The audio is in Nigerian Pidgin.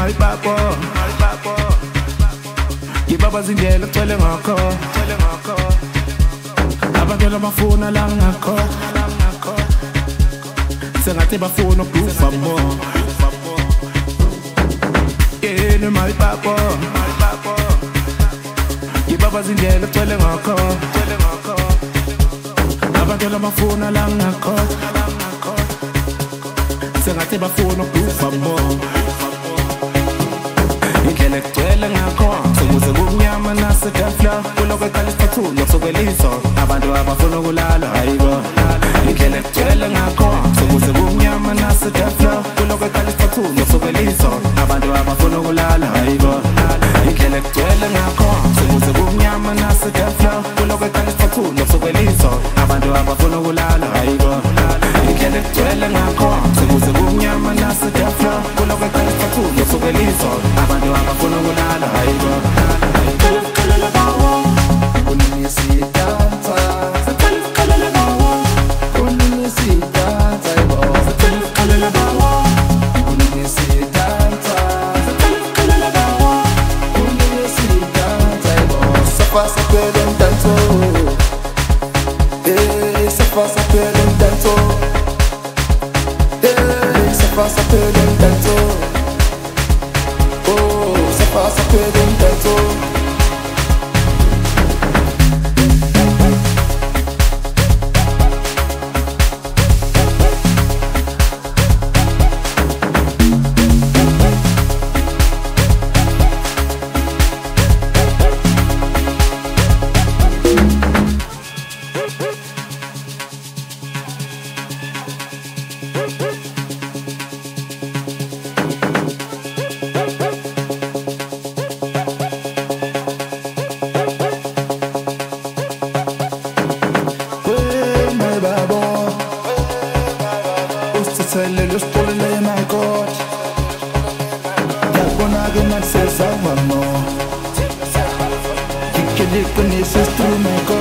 mayibabo ngibaba zindlela gcwele ngakho abantu abafuna la ngakho sengathi bafuna ukuva more yena mayibabo ngibaba zindlela gcwele ngakho abantu abafuna la ngakho sengathi bafuna ukuva more indlela egcwele ngakho sekuze kumnyama nasedafla kuloko eqala isithathulo sokweliso abantu abafuna ukulala hayibo indlela egcwele ngakho sekuze kumnyama nasedafla kuloko eqala isithathulo sokweliso abantu abafuna ukulala hayibo indlela egcwele ngakho sekuze kumnyama nasedafla kuloko eqala isithathulo sokweliso abantu abafuna ukulala hayibo indlela egcwele ngakho sekuze kumnyama nasedafla kuloko eqala isithathulo sokweliso abantu abafuna ukulala hayibo kalala bawo unisidanza kalala bawo unisidanza hayibo kalala bawo unisidanza kalala bawo unisidanza hayibo safa sapele ndanzo safa sapele ndanzo safa sapele ndanzo passa perguntando Lo stole my God Yabona gena sesa wamo Kikele kone sistru my God